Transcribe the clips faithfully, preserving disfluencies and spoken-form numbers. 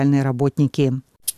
работники.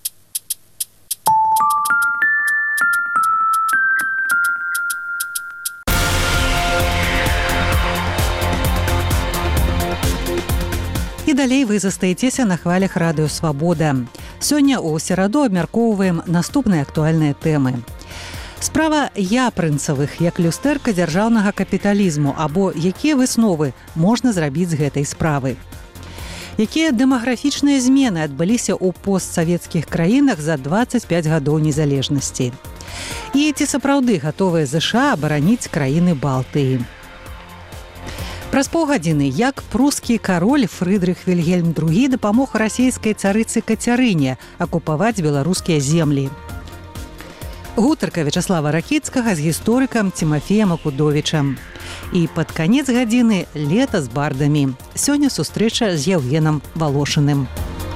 І далей вы застаецеся на хвалях радыё «Свабода». Сёння ў сераду абмяркоўваем наступныя актуальныя тэмы. Справа япрынцавых як люстэрка дзяржаўнага капіталізму або якія высновы можна зрабіць з гэтай справы. Якія дэмаграфічныя змены адбыліся ў постсавецкіх краінах за дваццаць пяць гадоў незалежнасці. І ці сапраўды гатовыя ЗША абараніць краіны Балтыі. Праз паўгадзіны, як прускі кароль Фрыдрых Вільгельм другі дапамог расійскай царыцы Кацярыне акупаваць беларускія землі. Гутарка Вячаслава Ракіцкага з гісторыкам Цімафеем Акудовічам. І пад канец гадзіны лета з бардамі. Сёння сустрэча з Яўгенам Валошыным.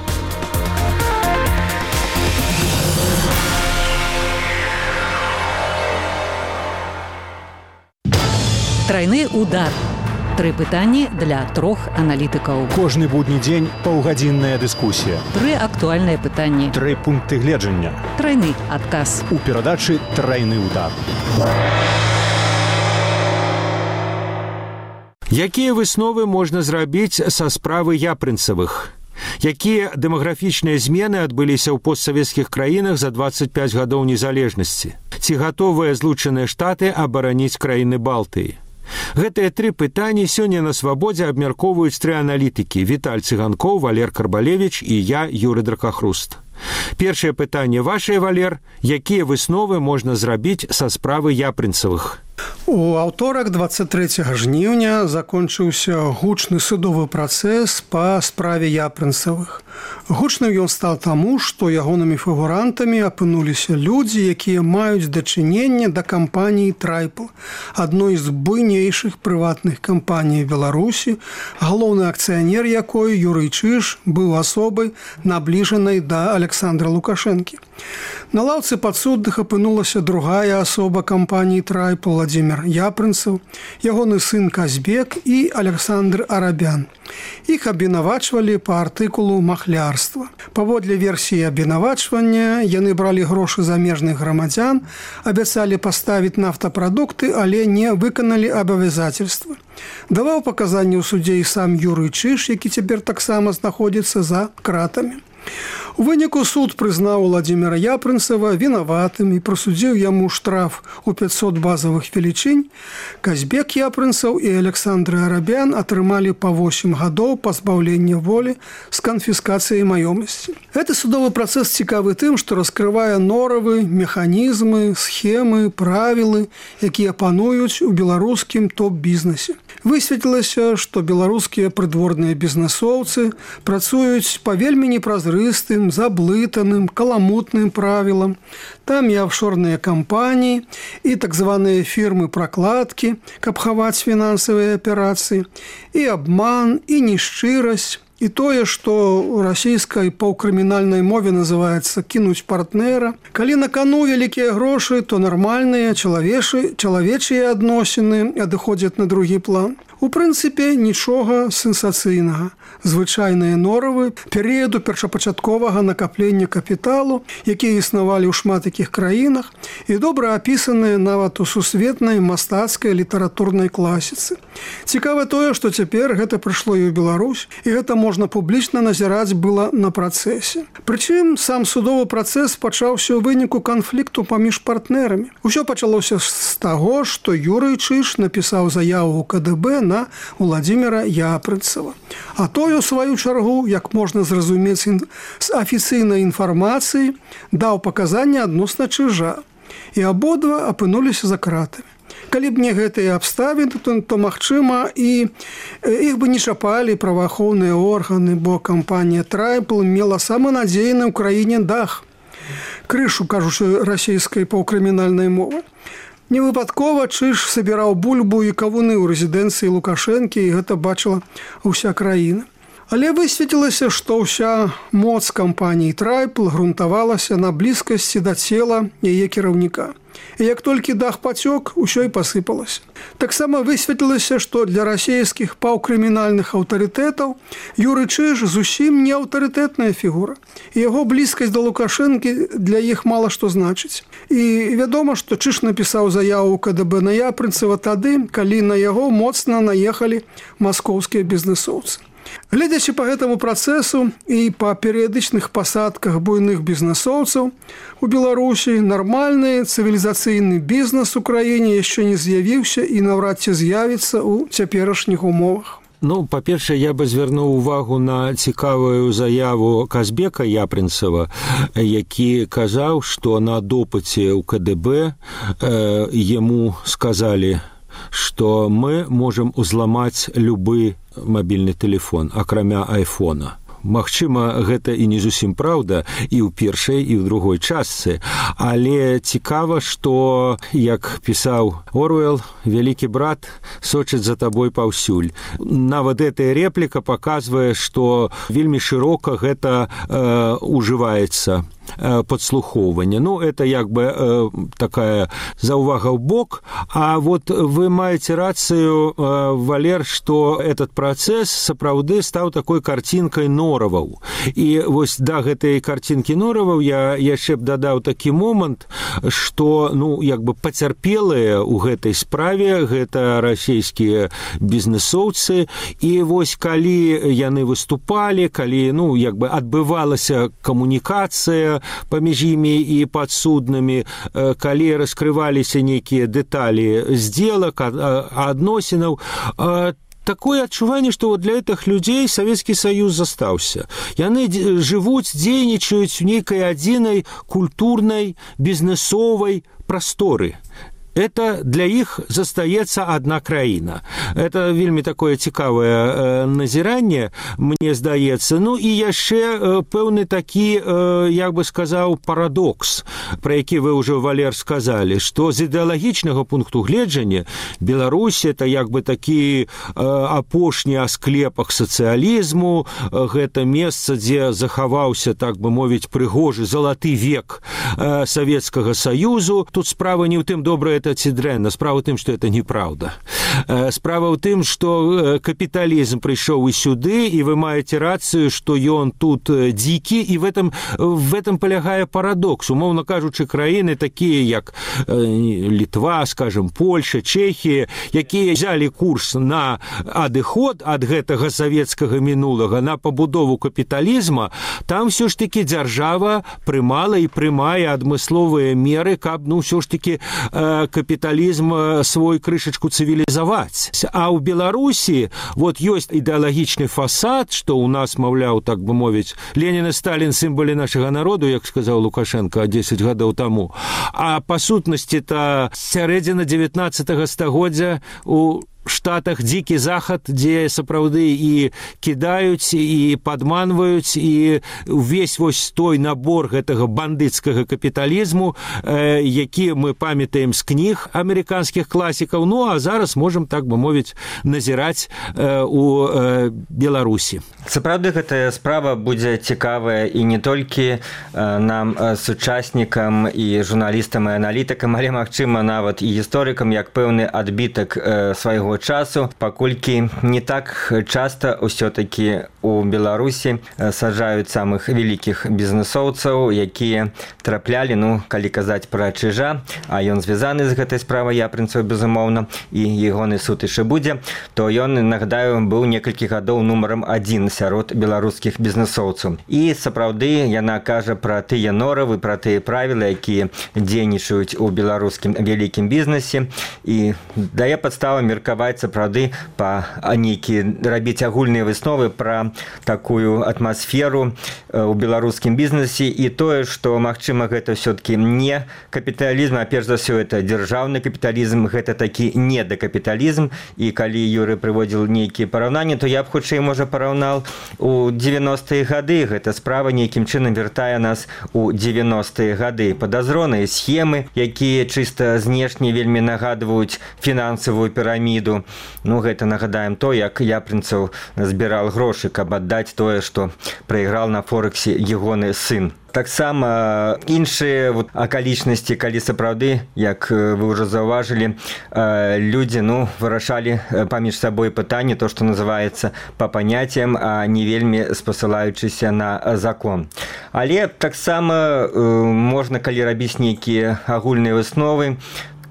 Трайны удар. Тры пытанні для трох аналітыкаў. Кожны будні дзень паўгадзінная дыскусія. Тры актуальныя пытанні. Тры пункты гледжання. Трайны адказ. У перадачы «Трайны удар». Якія высновы можна зрабіць са справы япрынцавых? Якія дэмаграфічныя змены адбыліся ў постсавецкіх краінах за дваццаць пяць гадоў незалежнасці? Ці гатовыя Злучаныя Штаты абараніць краіны Балтыі? Гэтыя тры пытанні сёння на «Свабодзе» абмяркоўваюць тры аналітыкі: Віталь Цыганкоў, Валер Карбалевіч і я, Юры Дракахруст. Першае пытанне вашае, Валер. Якія высновы можна зрабіць са справы япрынцавых? У аўторак дваццаць трэцяга жніўня закончыўся гучны судовы працэс па справе япрынцавых. Гучным ён стаў таму, што ягонымі фігурантамі апынуліся людзі, якія маюць дачыненне да кампаніі «Трайпл», адной з буйнейшых прыватных кампаній Беларусі, галоўны акцыянер якой, Юрый Чыж, быў асобай, набліжанай да Александра Лукашэнкі. На лаўцы падсудных апынулася другая асоба кампаніі «Трайпл» Владимир Япрынцаў, ягоны сын Казбек і Александр Арабян. Іх абвінавачвалі па артыкулу махлярства. Паводле версіі абвінавачвання, яны бралі грошы замежных грамадзян, абяцалі паставіць нафтапрадукты, але не выканалі абавязацельства. Даваў паказанні ў судзе і сам Юрый Чыж, які цяпер таксама знаходзіцца за кратамі. У выніку суд прызнаў Владимира Япрынцава вінаватым і прысудзіў яму штраф у пяцьсот базавых велічынь. Казбек Япрынцаў і Александр Арабян атрымалі па восем гадоў пазбаўлення волі з канфіскацыяй маёмасці. Гэты судовы працэс цікавы тым, што раскрывае норавы, механізмы, схемы, правілы, якія пануюць у беларускім топ-бізнесе. Высветлілася, што беларускія прыдворныя бізнесоўцы працуюць па вельмі непразрыстым, заблытаным, каламутным правілам. Там і афшорныя кампаніі, і так званыя фірмы-пракладкі, каб хаваць фінансавыя аперацыі, і абман, і нешчырасць. І тое, што ў расійскай паўкрымінальнай мове называецца «кінуць партнера». Калі на кану вялікія грошы, то нармальныя чалавечыя адносіны адыходзяць на другі план. У прынцыпе, нічога сенсацыйнага. Звычайныя норавы перыяду першапачатковага накаплення капіталу, якія існавалі ў шмат якіх краінах і добра апісаныя нават у сусветнай мастацкай літаратурнай класіцы. Цікава тое, што цяпер гэта прыйшло і ў Беларусь, і гэта можна публічна назіраць было на працэсе. Прычым, сам судовы працэс пачаўся ў выніку канфлікту паміж партнерамі. Усё пачалося з таго, што Юрый Чыж напісаў заяву ў ка дэ бэ на Владимира Япрынцава. А той, у сваю чаргу, як можна зразумець з афіцыйнай інфармацыі, даў паказанні адносна Чыжа. І абодва апынуліся за кратамі. Калі б не гэтыя абставіны, то, то магчыма, і іх бы не чапалі праваахоўныя органы, бо кампанія «Трайпл» мела самы надзейны ў краіне дах. Крышу, кажучы, расійскай паўкрымінальнай мовы. Невыпадкова Чыж сабіраў бульбу і кавуны ў рэзідэнцыі Лукашэнкі, і гэта бачыла ўся краіна. Але высветлілася, што ўся моц кампаніі «Трайпл» грунтавалася на блізкасці да цела яе кіраўніка. І як толькі дах пацёк, усё і пасыпалася. Таксама высветлілася, што для расійскіх паўкрымінальных аўтарытэтаў Юрый Чыж зусім не аўтарытэтная фігура. І яго блізкасць да Лукашэнкі для іх мала што значыць. І вядома, што Чыж напісаў заяву ка дэ бэ на Япрынцева тады, калі на яго моцна наехалі маскоўскія бізнесоўцы. Гледзячы па гэтаму працэсу і па перыядычных пасадках буйных бізнесоўцаў у Беларусі, нармальны цывілізацыйны бізнес у краіне яшчэ не з'явіўся і наўрад ці з'явіцца ў цяперашніх умовах. Ну, па-першае, я бы звярнуў увагу на цікавую заяву Казбека Япрынцева, які казаў, што на допыце ў ка дэ бэ э, яму сказалі, што мы можам узламаць любы мабільны тэлефон, акрамя айфона. Магчыма, гэта і не зусім праўда і ў першай, і ў другой частцы, але цікава, што, як пісаў Оруэлл, вялікі брат сочыць за табой паўсюль. Нават гэтая репліка паказвае, што вельмі шырока гэта э, ужываецца подслухоўвання. Ну, это як бы э, такая заўвага ў бок, а вот вы маеце рацыю, э, Валер, што этот працэс сапраўды стаў такой карцінкай нораваў. І вось да гэтай карцінкі нораваў я яшчэ б дадаў такі момант, што, ну, як бы пацярпелыя ў гэтай справе гэта расійскія бізнесоўцы, і вось калі яны выступалі, калі, ну, як бы адбывалася камунікацыя паміж імі і падсуднымі, калі раскрываліся нейкія дэталі сделак, адносінаў, такое адчуванне, што для гэтых людзей Савецкі Саюз застаўся. Яны жывуць, дзейнічаюць у нейкай адзінай культурнай, бізнесовай прасторы. Это для іх застаецца адна краіна. Это вельмі такое цікавае назіранне, мне здаецца. Ну і яшчэ пэўны такі, як бы сказаў, парадокс, пра які вы ўжо, Валер, сказалі, што з ідэалагічнага пункту гледжання Беларусь это як бы такі апошні асклепах сацыялізму, гэта месца, дзе захаваўся, так бы мовіць, прыгожы залаты век Савецкага Саюзу. Тут справа не ў тым, добра это ці дрэнна, справа ў тым, што это неправда. Справа ў тым, што капіталізм прыйшоў і сюды, і вы маеце рацыю, што ён тут дзікі, і в этом, в этом палягае парадокс. Умоўна кажучы, краіны такія, як Літва, скажем, Польша, Чэхія, якія взялі курс на адыход ад гэтага савецкага мінулага, на пабудову капіталізма, там все ж таки дзяржава прымала і прымае адмысловыя меры, каб, ну, все ж таки капіталізм свой крышачку цывілізаваць. А ў Беларусі вот ёсць ідэалагічны фасад, што ў нас, маўляў, так бы мовіць, Ленін і Сталін сімвалы нашага народу, як сказаў Лукашенко дзесяць гадоў таму. А па сутнасці-то сярэдзіна дзевятнаццатага стагоддзя у Штатах дзікі захад, дзе сапраўды і кідаюць, і падманваюць, і увесь вось той набор гэтага бандыцкага капіталізму, э, які мы памятаем з кніг амерыканскіх класікаў, ну а зараз можам, так бы мовіць, назіраць э, у э, Беларусі. Сапраўды гэтая справа будзе цікавая і не толькі э, нам, э, сучаснікам і журналістам і аналітыкам, але, магчыма, нават і гісторыкам, як пэўны адбітак э, свайго часу, паколькі не так часта ўсё-такі у Беларусі саджаюць самых вялікіх бізнесоўцаў, якія траплялі, ну, калі казаць пра Чыжа, а ён звязаны з гэтай справай Япрынцева, безумоўна, і ягоны суд яшчэ будзе, то ён, нагадаю, быў некалькі гадоў нумарам адзін сярод беларускіх бізнесоўцаў. І сапраўды яна кажа пра тыя норавы, пра тыя правілы, якія дзейнічаюць у беларускім вялікім бізнесе, і дае падставу меркаваць сапраўды па нейкі рабіць агульныя высновы пра такую атмасферу ў беларускім бізнесе і тое, што, магчыма, гэта ўсё-такі не капіталізм, а перш за ўсё это дзяржаўны капіталізм, гэта такі недакапіталізм. І калі Юрый прыводзіў нейкія параўнанні, то я б хутчэй, можа, параўнаў у дзевяностыя гады. Гэта справа нейкім чынам вяртае нас у дзевяностыя гады. Падазроныя схемы, якія чыста знешне вельмі нагадваюць фінансавую піраміду, ковіду. Ну, гэта нагадаем то, як Япрынцаў збірал грошы, каб аддаць тое, што прайграў на форексе ягоны сын. Таксама іншыя вот, акалічнасці, калі сапраўды, як вы ўжо заўважылі, людзі ну, вырашалі паміж сабой пытанне, то, што называецца па паняццям, а не вельмі спасылаючыся на закон. Але таксама можна, калі рабіць нейкія агульныя высновы,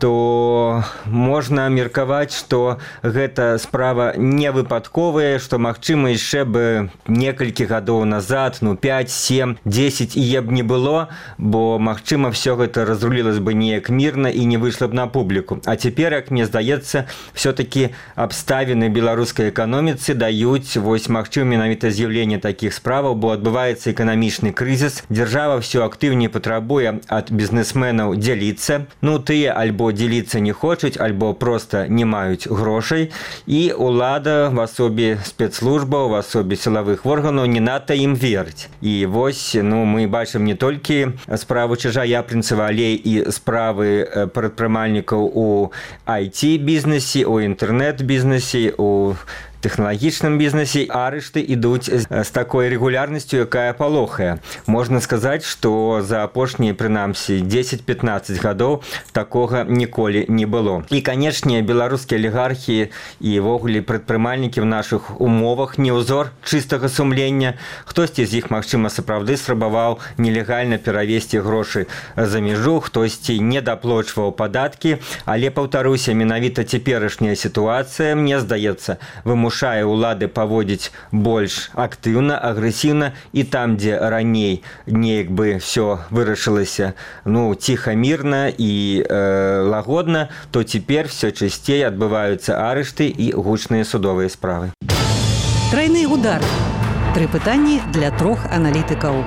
то можна меркаваць, што гэта справа не выпадковая, што, магчыма, яшчэ бы некалькі гадоў назад, ну, пяць, сем, дзесяць і е б не было, бо, магчыма, все гэта разрулілася бы неяк мірна і не выйшла б на публіку. А цяпер, як мне здаецца, все-таки абставіны беларускай эканоміцы даюць, вось, магчыма, менавіта з'яўленне такіх справаў, бо адбываецца эканамічны крызіс, дзяржава все актыўней патрабуе ад бізнесменаў дзяліцца, ну, тыя альбо дзеліцца не хочуць, альбо проста не маюць грошай, і ўлада в асобе спецслужбаў, в асобе сілавых органаў не надта ім верыць. І вось, ну, мы бачым не толькі справу Чижа Япрынцава, але і справы прадпрымальнікаў у ай ти-бізнесе, у інтэрнэт-бізнесе, у тэхналагічным бізнесе. Арышты ідуць з такой рэгулярнасцю, якая палохае. Можна сказаць, што за апошнія, прынамсі, дзесяць-пятнаццаць гадоў такога ніколі не было. І, канечне, беларускія алігархі і ввогуле прадпрымальнікі в нашых умовах не ўзор чыстага сумлення. Хтосьці з іх, магчыма, сапраўды спрабаваў нелегальна перавесці грошы за мяжу, хтосьці не даплочваў падаткі, але, паўтаруся, менавіта цяперашняя сітуацыя, мне здаецца, вымушае мушае ўлады паводзіць больш актыўна, агрэсіўна, і там, дзе раней неяк бы все вырашылася ну, ціха, мірна і э, лагодна, то цяпер все часцей адбываюцца арышты і гучныя судовыя справы. Трайны удар. Тры пытанні для трох аналітыкаў.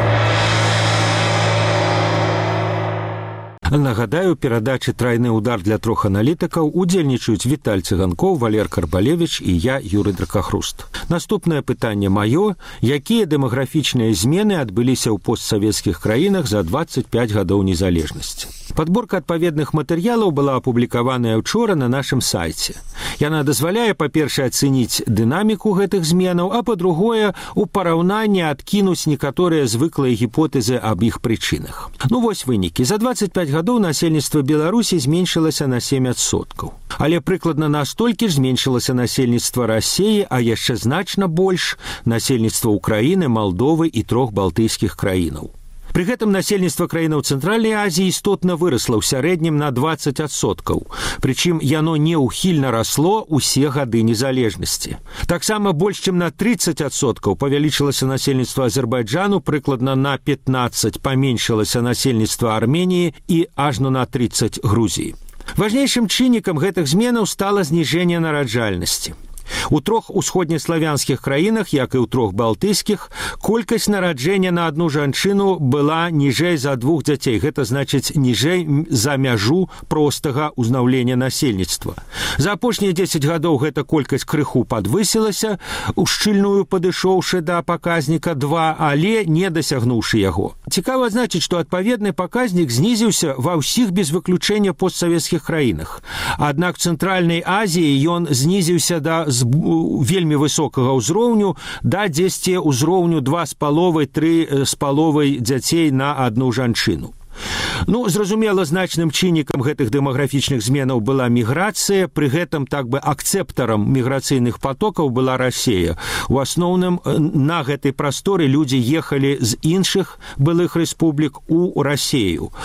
Нагадаю, перадачы «Трайны удар» для трох аналітыкаў удзельнічаюць Віталь Цыганкоў, Валер Карбалевіч і я, Юрый Дракахруст. Наступнае пытанне маё. Якія дэмаграфічныя змены адбыліся ў постсавецкіх краінах за дваццаць пяць гадоў незалежнасці? Падборка адпаведных матэрыялаў была апублікаваная ўчора на нашым сайце. Яна дазваляе, па-першае, ацэніць дынаміку гэтых зменаў, а па-другое, у параўнанні адкінуць некаторыя звыклыя гіпотэзы аб іх прычынах. Ну вось вынікі. За дваццаць пяць гадоў насельніцтва Беларусі зменшылася на сем адсоткаў. Але прыкладна настолькі ж зменшылася насельніцтва Расіі, а яшчэ значна больш насельніцтва Украіны, Малдовы і трох балтыйскіх краінаў. Пры гэтым насельніцтва краінаў Цэнтральнай Азіі істотна вырасла ў сярэднім на дваццаць адсоткаў, прычым яно неўхільна расло ўсе гады незалежнасці. Таксама больш чым на трыццаць адсоткаў павялічылася насельніцтва Азербайджану, прыкладна на пятнаццаць паменшылася насельніцтва Арменіі і ажно на трыццаць Грузіі. Важнейшым чыннікам гэтых зменаў стала зніжэнне нараджальнасці. У трох усходнеславянскіх краінах, як і ў трох балтыйскіх, колькасць нараджэння на адну жанчыну была ніжэй за двух дзяцей. Гэта значыць ніжэй за мяжу простага ўзнаўлення насельніцтва. За апошнія дзесяць гадоў гэта колькасць крыху падвысілася, ушчыльную падышоўшы да паказніка два, але не дасягнуўшы яго. Цікава адзначыць, што адпаведны паказнік знізіўся ва ўсіх без выключэння постсавецкіх краінах. Аднак в Цэнтральнай Азіі ён знізіўся да з вельмі высокага ўзроўню да дзесьці ўзроўню два з паловай тры з паловай дзяцей на адну жанчыну. Ну, зразумела, значным чыннікам гэтых дэмаграфічных зменаў была міграцыя, пры гэтым так бы акцэптарам міграцыйных потокаў была Расія. У асноўным на гэтай прасторы людзі ехалі з іншых былых рэспублік у Расію.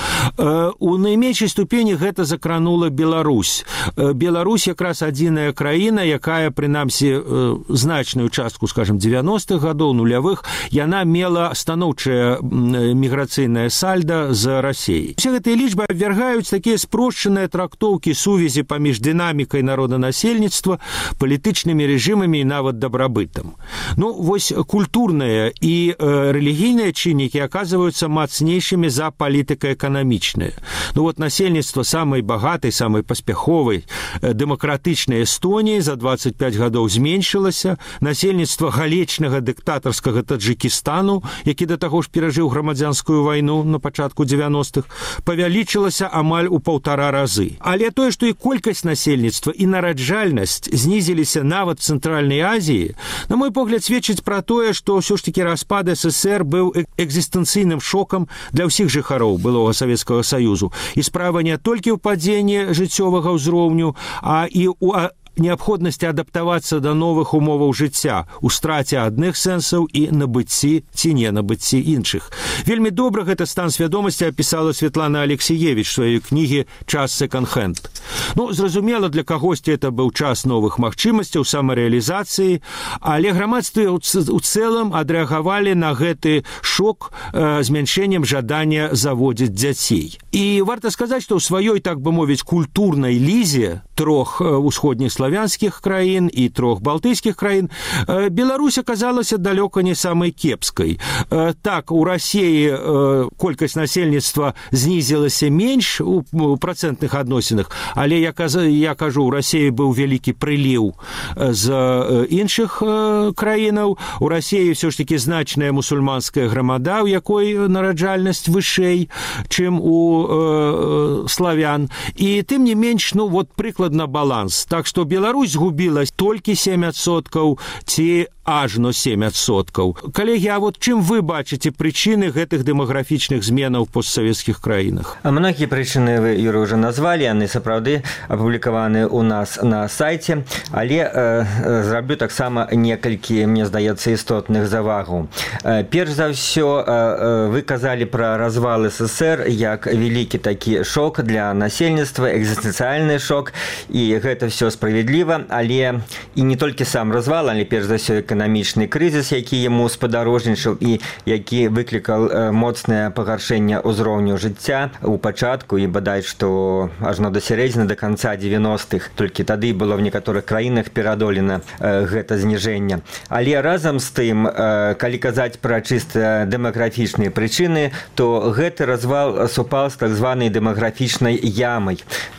У найменшай ступені гэта закранула Беларусь. Беларусь якраз адзіная краіна, якая, прынамсі, значную частку, скажем, дзевяностых гадоў, нулявых, яна мела станоўчае міграцыйнае сальда з Расіі. Усе гэтыя лічбы абвяргаюць такія спрошчаныя трактоўкі сувязі паміж дынамікай народанасельніцтва, палітычнымі рэжымамі і нават дабрабытам. Ну, вось культурныя і э, рэлігійныя чыннікі аказваюцца мацнейшымі за палітыка-эканамічныя. Ну вот насельніцтва самай багатай, самай паспяховай э, дэмакратычнай Эстоніі за дваццаць пяць гадоў зменшылася, насельніцтва галечнага дыктатарскага Таджыкістану, які да таго ж перажыў грамадзянскую вайну на пачатку дзевяностых девяностых павялічылася амаль у паўтара разы. Але тое, што і колькасць насельніцтва і нараджальнасць знізіліся нават в Цэнтральнай Азіі, на мой погляд, сведчыць пра тое, што ўсё ж такі распад СССР быў экзістэнцыйным шокам для ўсіх жыхароў былога Савецкага Саюзу. І справа не толькі ў падзенні жыццёвага ўзроўню, а і ў неабходнасці адаптавацца да новых умоваў жыцця, у страце адных сэнсаў і набыцці ці не набыцці іншых. Вельмі добра гэта стан свядомасці апісала Светлана Алексеевич в сваёй кнігі «Час секонд-хенд». Ну, зразумела, для кагосьці это быў час новых магчымасцяў самарэалізацыі, але грамадстве ў цэлым адрэагавалі на гэты шок э, змяншэннем жадання заводзіць дзяцей. І варта сказаць, што ў сваёй, так бы мовіць, культурнай лізе трох усходніх славянскіх краін і трох балтыйскіх краін Беларусь аказалася далёка не самай кепскай. Так, у Расіі колькасць насельніцтва знізілася менш у працэнтных адносінах, але я, я кажу, у Расіі быў вялікі прыліў з іншых краінаў. У Расіі ўсё ж такі значная мусульманская грамада, у якой нараджальнасць вышэй, чым у э, славян. І тым не менш, ну вот прыклад на баланс. Так што Беларусь згубіла толькі сем адсоткаў ці ажно сем адсоткаў. Калегі, а вот чым вы бачыце прычыны гэтых дэмаграфічных зменаў в постсавецкіх краінах? А многія прычыны вы, Юра, уже назвалі, яны сапраўды апублікаваны у нас на сайце, але э, зраблю таксама некалькі, мне здаецца, істотных завагаў. Э, перш за ўсё, э, вы казалі пра развал СССР як вялікі такі шок для насельніцтва, экзістэнцыяльны шок, і гэта все справедліва, але і не толькі сам развал, але перш за ўсё эканамічны крызіс, які яму спадарожнічаў і які выклікаў моцнае пагаршэнне ўзроўню жыцця у пачатку і бадай што ажно да сярэдзіны, да канца дзевяностых. Толькі тады было в некаторых краінах перадолена э, гэта зніжэнне. Але разам з тым, э, калі казаць пра чыста дэмаграфічныя прычыны, то гэты развал супаў з так званай дэмаграфічнай ямай,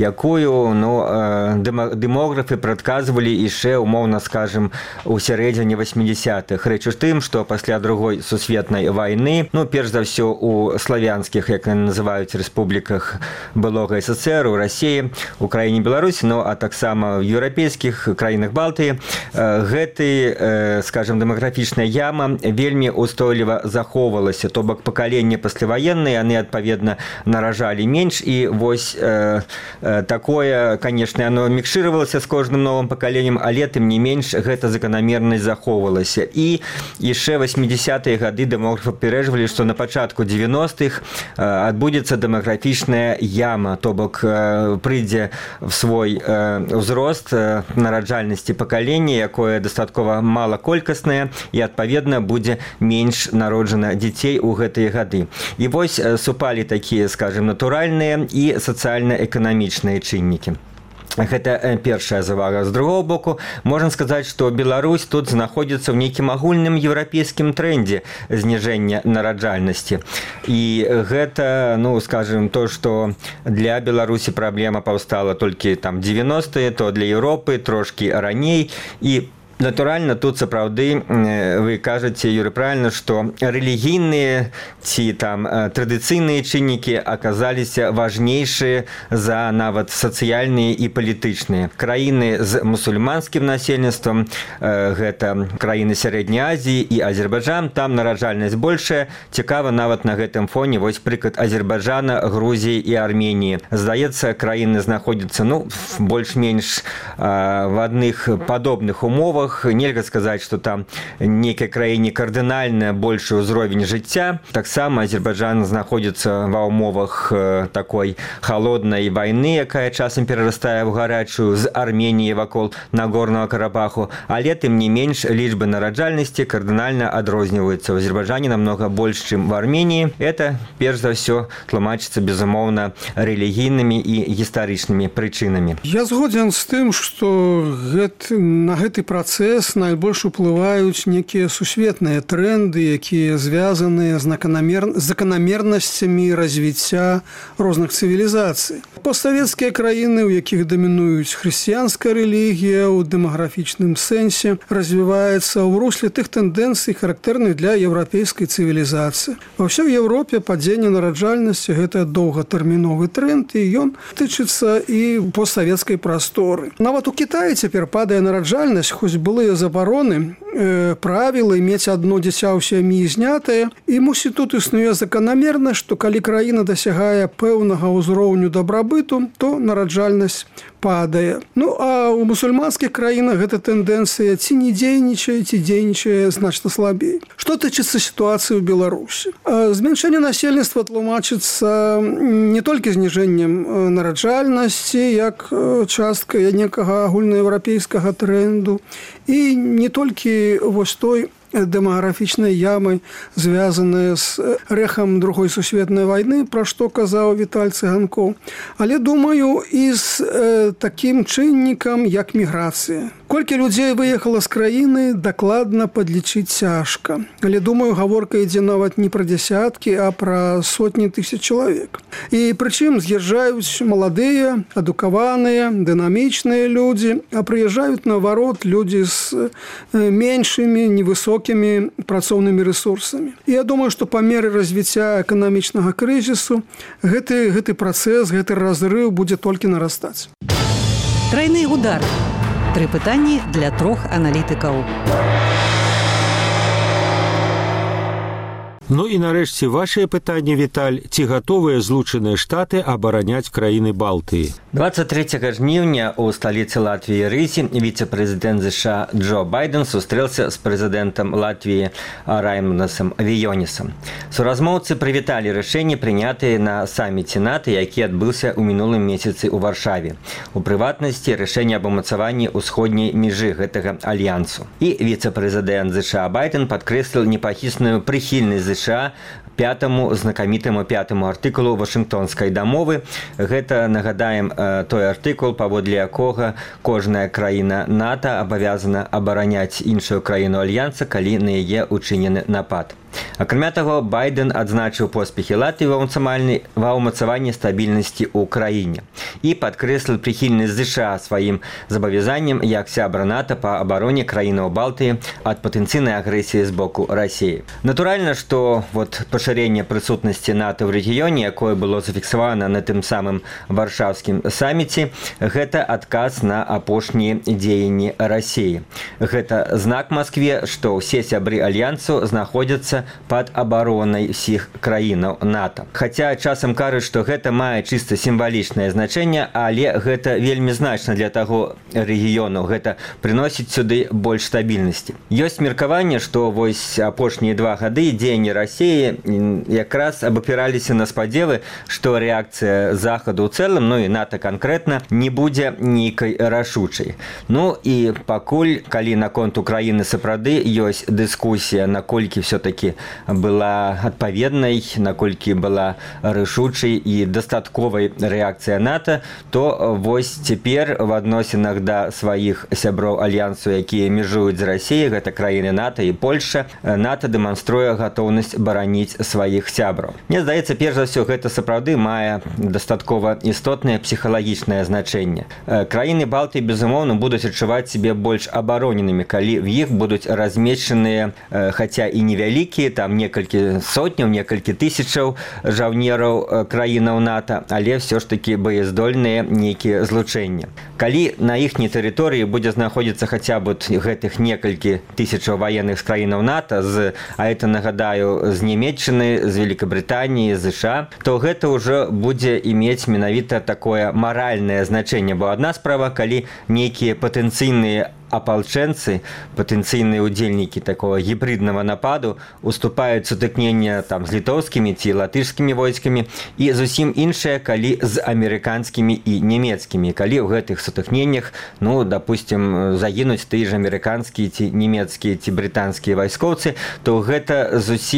якую ну, э, дэмографы прадказвалі яшчэ, умоўна скажем, у сярэдзіне восьмидесятых. Рэч у тым, што пасля другой сусветнай вайны, ну, перш за ўсё у славянскіх, як яны называюць, рэспубліках былога СССР, у Расіі, у краіне Беларусі, ну, а таксама в еўрапейскіх краінах Балтыі, гэты, скажем, дэмаграфічная яма вельмі устойліва захоўвалася, то бок пакаленне пасляваенныя, яны, адпаведна, наражалі менш, і вось э, э, такое, конечно, оно мікшыравалася з кожным новым пакаленнем, але тым не менш гэта заканамернасць захоўвалася. І яшчэ восьмидесятыя гады дэмографы папярэджвалі, што на пачатку девяностых э, адбудзецца дэмаграфічная яма, то бок э, прыйдзе в свой э, узрост э, нараджальнасці пакалення, якое дастаткова малаколькаснае, і адпаведна будзе менш народжана дзяцей у гэтыя гады. І вось э, супалі такія, скажем, натуральныя і сацыяльна-эканамічныя чыннікі. Гэта першая завага. З другого боку, можна сказаць, што Беларусь тут знаходзіцца ў нейкім агульным еўрапейскім трендзе зніжэння нараджальнасці. І гэта, ну, скажем, то, што для Беларусі праблема паўстала толькі там девяностыя, то для Еўропы трошкі раней. І натуральна, тут сапраўды вы кажаце, Юры, правильно, што рэлігійныя ці там традыцыйныя чыннікі аказаліся важнейшыя за нават сацыяльныя і палітычныя. Краіны з мусульманскім насельніцтвам, гэта краіны Сярэдняй Азіі і Азербайджан, там нараджальнасць большая. Цікава нават на гэтым фоне вось прыклад Азербайджана, Грузіі і Арменіі. Здаецца, краіны знаходзяцца, ну, больш-менш в адных падобных умовах. Нельга сказаць, што там нейкай краіне кардынальна большы ўзровень жыцця. Таксама Азербайджан знаходзіцца ва ўмовах такой халоднай вайны, якая часам перарастае ў гарачую, з Арменіяй вакол Нагорнага Карабаху. Але тым не менш лічбы нараджальнасці кардынальна адрозніваюцца. У Азербайджане намнога больш, чым в Арменіі. Это перш за ўсё тлумачыцца, безумоўна, рэлігійнымі і гістарычнымі прычынамі. Я згодзен з тым, што гэт, на гэты працэс працэс найбольш уплываюць некія сусветныя тренды, якія звязаныя з заканамер... заканамернасцямі развіцця розных цывілізацый. Постсавецкія краіны, у якіх дамінуюць хрысціянская рэлігія, у дэмаграфічным сэнсе развіваецца ў русле тых тэндэнцый, характэрных для еўрапейскай цывілізацыі. Ва ўсёй Еўропе падзенне нараджальнасці – гэта доўгатэрміновы тренд, і ён тычыцца і постсавецкай прасторы. Нават у Кітаі цяпер падае нараджальнасць, хоць былыя забароны, э, правілы мець адно дзіця ў сям'і знятае, і мусіць тут існуе заканамернасць, што калі краіна дасягае пэўнага ўзроўню дабрабыту, то нараджальнасць падае. Ну, а ў мусульманскіх краінах гэта тэндэнцыя ці не дзейнічае, ці дзейнічае значна слабей. Што тычыцца сітуацыі ў Беларусі? Змяншэнне насельніцтва тлумачыцца не толькі зніжэннем нараджальнасці, як частка некага агульнаеўрапейскага тренду, і не толькі вось той дэмаграфічнай ямы, звязаныя з рэхам другой сусветнай вайны, пра што казаў Віталь Цыганкоў, але, думаю, і з э, такім чыннікам, як міграцыя. Колькі людзей выехала з краіны, дакладна падлічыць цяжка. Але, думаю, гаворка ідзе нават не пра дзясяткі, а пра сотні тысяч чалавек. І прычым з'язджаюць маладыя, адукаваныя, дынамічныя людзі, а прыязджаюць, наадварот, людзі з меншымі, невысокімі працоўнымі рэсурсамі. І я думаю, што па меры развіцця эканамічнага крызісу гэты, гэты працэс, гэты разрыў будзе толькі нарастаць. Трайны удар. Тры пытанні для трох аналітыкаў. Ну і нарэшце вашае пытанне, Віталь, ці гатовыя Злучаныя Штаты абараняць краіны Балтыі? двадцать третьего жніўня ў сталіцы Латвіі Рызе віцэ-прэзідэнт ЗША Джо Байден сустрэўся з прэзідэнтам Латвіі Раймонасам Віёнісам. Суразмоўцы прывіталі рашэнне, прынятыя на саміце НАТО, які адбыўся ў мінулым месяцы ў Варшаве. У прыватнасці, рашэнне аб умацаванні ўсходняй межы гэтага альянсу. І віцэ-прэзідэнт ЗША Байден падкрэсліў непахісную прыхільнасць ЗША пятому знакамітаму пятому артыкулу Вашынгтонскай дамовы. Гэта, нагадаем, той артыкул, паводле якога кожная краіна НАТО абавязана абараняць іншую краіну альянса, калі на яе учынены напад. Акрамя таго, Байден адзначыў поспехі Латвіі ва ўмацаванні стабільнасці ў краіне і падкрэсліў прыхільнасць ЗША сваім забавязаннем як сябра НАТО па абароне краінаў Балтыі ад патэнцыйнай агрэсіі з боку Расіі. Натуральна, што вот пашырэнне прысутнасці НАТО ў рэгіёне, якое было зафіксавана на тым самым варшаўскім саміце, гэта адказ на апошнія дзеянні Расіі. Гэта знак Маскве, што ўсе сябры альянсу знаходзяцца пад абаронай усіх краінаў НАТО. Хаця часам кажуць, што гэта мае чыста сімвалічнае значэнне, але гэта вельмі значна для таго рэгіёну. Гэта прыносіць сюды больш стабільнасці. Ёсць меркаванне, што вось апошнія два гады дзеянні Расіі якраз абапіраліся на спадзевы, што рэакцыя Захаду ў цэлым, ну і НАТО канкрэтна, не будзе нейкай рашучай. Ну і пакуль, калі наконт Украіны сапраўды ёсць дыскусія, наколькі все-таки была адпаведнай, наколькі была рашучай і дастатковай рэакцыя НАТО, то вось цяпер в адносінах да сваіх сяброў альянсу, якія межуюць з Расіяй, гэта краіны НАТО і Польша, НАТО дэманструе гатоўнасць бараніць сваіх сябраў. Мне здаецца, перш за ўсё, гэта сапраўды мае дастаткова істотнае псіхалагічнае значэнне. Краіны Балтыі, безумоўна, будуць адчуваць сябе больш абароненымі, калі в іх будуць размешчаныя, хаця і невялікія, там некалькі сотняў, некалькі тысячаў жаўнераў краінаў НАТО, але ўсё ж такі баяздольныя нейкія злучэнні. Калі на іхняй тэрыторыі будзе знаходзіцца хаця б гэтых некалькі тысячаў ваенных з краінаў НАТО, з, а это, нагадаю, з Нямецчыны, з Великабрытаніі, з ЗША, то гэта ўжо будзе імець менавіта такое маральнае значэнне. Бо адна справа, калі нейкія патэнцыйныя апалчэнцы, патэнцыйныя удзельнікі такого гібриднага нападу уступаюць сутыкнення там з літоўскімі ці латышскімі войскамі, і зусім іншае, калі з амерыканскімі і нямецкімі. Калі ў гэтых сутыкненнях, ну, допустим, загінуць тыя ж амерыканскія ці нямецкія ці брытанскія вайскоўцы, то гэта зусім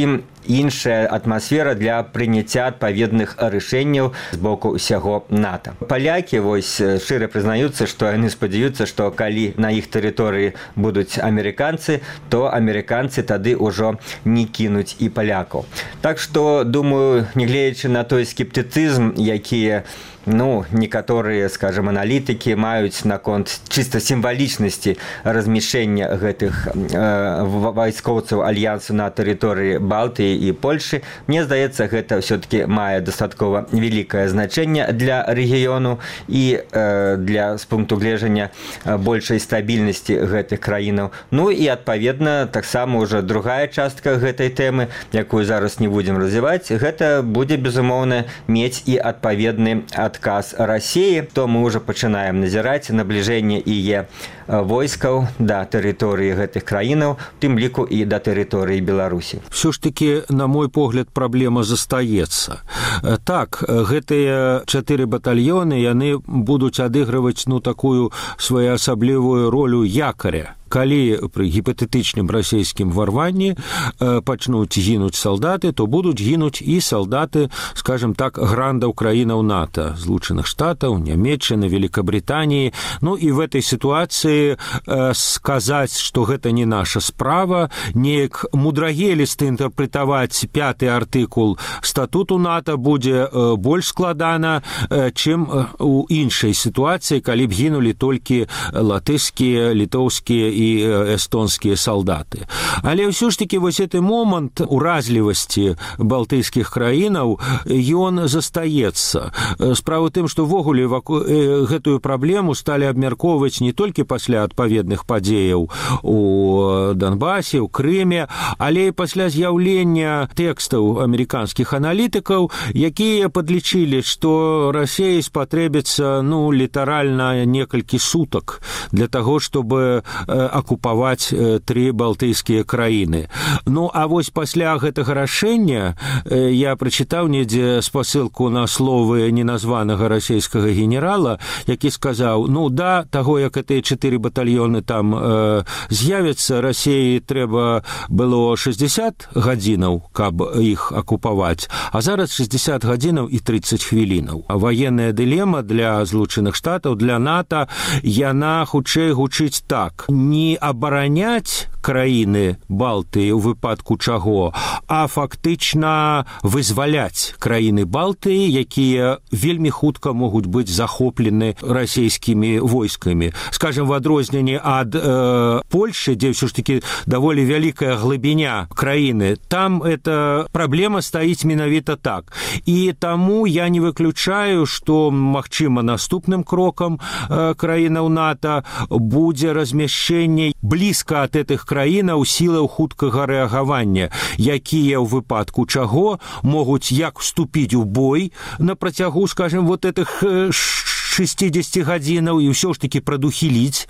іншая атмасфера для прыняцця адпаведных рашэнняў з боку ўсяго НАТО. Палякі вось шчыра прызнаюцца, што яны спадзяюцца, што калі на іх тэрыторыі будуць амерыканцы, то амерыканцы тады ўжо не кінуць і палякаў. Так што, думаю, нягледзячы на той скептыцызм, які ну, некаторыя, скажем, аналітыкі маюць наконт чыста сімвалічнасці размяшчэння гэтых э, вайскоўцаў альянсу на тэрыторыі Балтыі і Польшы. Мне здаецца, гэта ўсё-таки мае дастаткова вялікае значэнне для рэгіёну і э, для з пункту гледжання большай стабільнасці гэтых краінаў. Ну і адпаведна таксама ўжо другая частка гэтай тэмы, якую зараз не будзем развіваць, гэта будзе безумоўна мець і адпаведны адказ России, то мы уже пачынаем назіраць набліжэнне яе войскаў да тэрыторыі гэтых краінаў, тым ліку і да тэрыторыі Беларусі. Все ж таки, на мой погляд, праблема застаецца. Так, гэтыя чатыры батальёны, яны будуць адыгрываць ну такую своеасаблівую ролю якаря. Калі пры гіпатэтычным расійскім варванні э, пачнуць гінуць салдаты, то будуць гінуць і салдаты, скажем так, грандаў краінаў НАТО, Злучаных Штатаў, Нямецчыны, Великобритании. Ну і в этой ситуации э, сказаць, што гэта не наша справа, неяк мудрагелісты інтэрпрэтаваць пяты артыкул статуту НАТО будзе э, больш складана, э, чым у іншай сітуацыі, калі б гінулі толькі латышскія, літоўскія і эстонскія салдаты. Але ўсё ж таки вось гэты момант уразлівасці балтыйскіх краінаў, ён застаецца. Справа тым, што ввогуле гэтую праблему сталі абмяркоўваць не толькі пасля адпаведных падзеяў у Донбасе, у Крыме, але і пасля з'яўлення тэкстаў амерыканскіх аналітыкаў, якія падлічылі, што Расіі спатрэбіцца ну, літаральна некалькі сутак для таго, чтобы акупаваць тры балтыйскія краіны. Ну, а вось пасля гэтага рашэння я прачытаў недзе спасылку на словы неназванага расійскага генерала, які сказаў, ну, да таго, як гэтыя чатыры батальёны там э, з'явяцца, Расіі трэба было шэсцьдзесят гадзінаў, каб іх акупаваць, а зараз шэсцьдзесят гадзінаў і тридцать хвілінаў. А ваенная дылема для Злучаных Штатаў, для НАТО, яна хутчэй гучыць так. Не абараняць краіны Балтыі ў выпадку чаго, а фактычна вызваляць краіны Балтыі, якія вельмі хутка могуць быць захоплены расійскімі войскамі. Скажем, в адрозненні ад э, Польши, дзе ўсё ж таки даволі вялікая глыбіня краіны, там эта праблема стаіць менавіта так. І таму я не выключаю, што, магчыма, наступным крокам э, краінаў НАТО будзе размяшчэнне блізка ад гэтых краінаў сілаў хуткага рэагавання, якія ў выпадку чаго могуць як вступіць у бой на працягу, скажем, вот этих шестьдесят гадзінаў і ўсё ж таки прадухіліць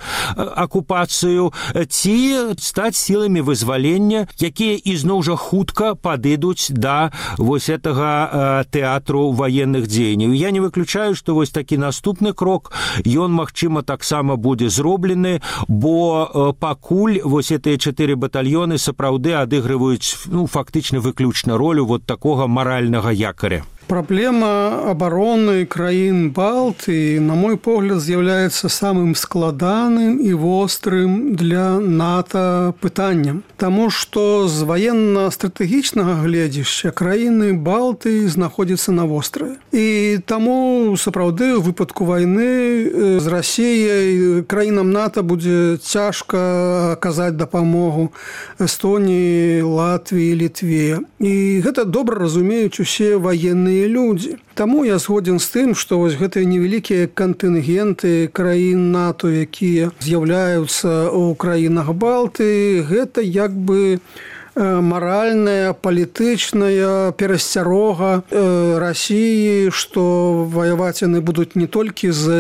акупацыю, ці стаць сіламі вызвалення, якія ізноў жа хутка падыдуць да вось гэтага тэатру ваенных дзеянняў. Я не выключаю, што вось такі наступны крок, ён, магчыма, таксама будзе зроблены, бо пакуль вось гэтыя чатыры батальёны сапраўды адыгрываюць ну, фактычна выключна ролю вот такога маральнага якаря. Праблема обороны краін Балтыі, на мой погляд, з'яўляецца самым складаным і вострым для НАТО пытаннем. Таму што з ваенна-стратэгічнага гледзяшча краіны Балтыі знаходзяцца на востраве. І таму, сапраўды, у выпадку вайны з Расіяй краінам НАТО будзе цяжка аказаць дапамогу Эстоніі, Латвіі, Літве. І гэта добра разумеюць усе ваенныя людзі. Таму я згодзін з тым, што вось гэтыя невялікія кантынгенты краін НАТО, якія з'яўляюцца ў краінах Балтыі, гэта як бы маральная, палітычная перасцярога Расіі, што ваяваць яны будуць не толькі з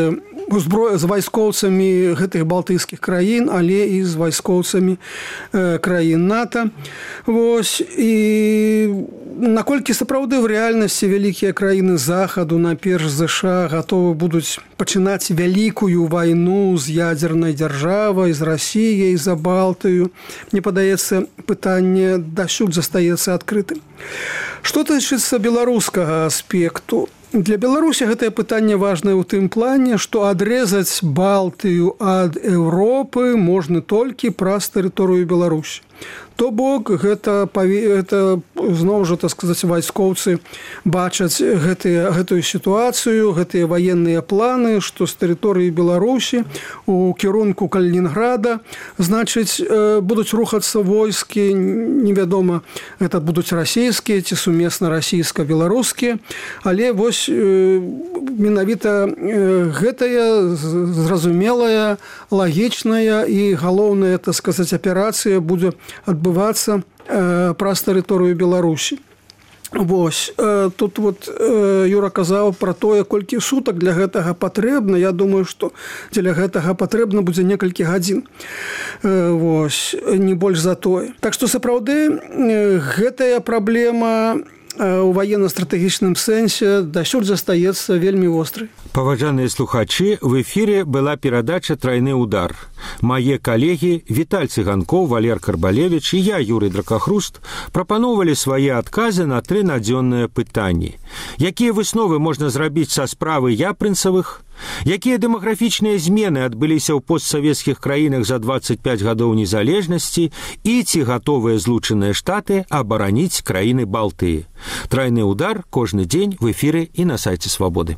узбро... з вайскоўцамі гэтых балтыйскіх краін, але і з вайскоўцамі э, краін НАТО. Вось. І наколькі сапраўды в рэальнасці вялікія краіны захаду, наперш ЗША, гатовы будуць пачынаць вялікую вайну з ядзернай дзяржавай, з Расіяй, за Балтыю. Мне падаецца, пытанне дасюль застаецца адкрытым. Што тычыцца беларускага аспекту? Для Беларусі гэтае пытанне важнае ў тым плане, што адрэзаць Балтыю ад Еўропы можна толькі праз тэрыторыю Беларусі. То бок, гэта, гэта зноў жа, так сказаць, вайскоўцы бачаць гэтыя, гэтую сітуацыю, гэтыя ваенныя планы, што з тэрыторыі Беларусі у кірунку Калінінграда, значыць, будуць рухацца войскі, невядома, гэта будуць расійскія ці сумесна расійска-беларускія, але вось менавіта гэтая зразумелая, лагічная і галоўная, так сказаць, аперацыя будзе адбывацца э, праз тэрыторыю Беларусі. Вось. Э, тут вот э, Юра казаў пра тое, колькі сутак для гэтага патрэбна. Я думаю, што дзеля гэтага патрэбна будзе некалькі гадзін. Э, вось. Не больш за тое. Так што, сапраўды, э, гэтая праблема у военно-стратэгічным сэнсе дасюль застаецца вельмі вострай. Паважаныя слухачы, в эфире была перадача «Тройны удар». Мае калегі Віталь Цыганкоў, Валер Карбалевіч і я, Юрый Дракахруст, прапаноўвалі свае адказы на тры надзённыя пытанні. Якія высновы можна зрабіць са справы япрынцавых? Якія дэмаграфічныя змены адбыліся ў постсавецкіх краінах за двадцать пять гадоў незалежнасці і ці гатовыя злучаныя штаты абараніць краіны Балтыі? Тройны удар кожны дзень в эфіры і на сайце Свабоды.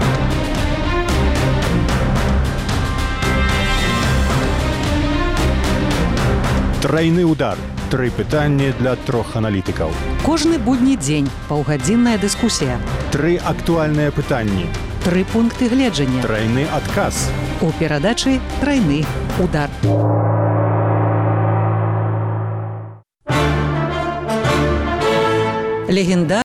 Тройны удар. Тры пытанні для трох аналітыкаў. Кожны будні дзень паўгадзінная дыскусія. Тры актуальныя пытанні. Тры пункты гледжання. Тройны адказ. У перадачы «Тройны удар». Легенда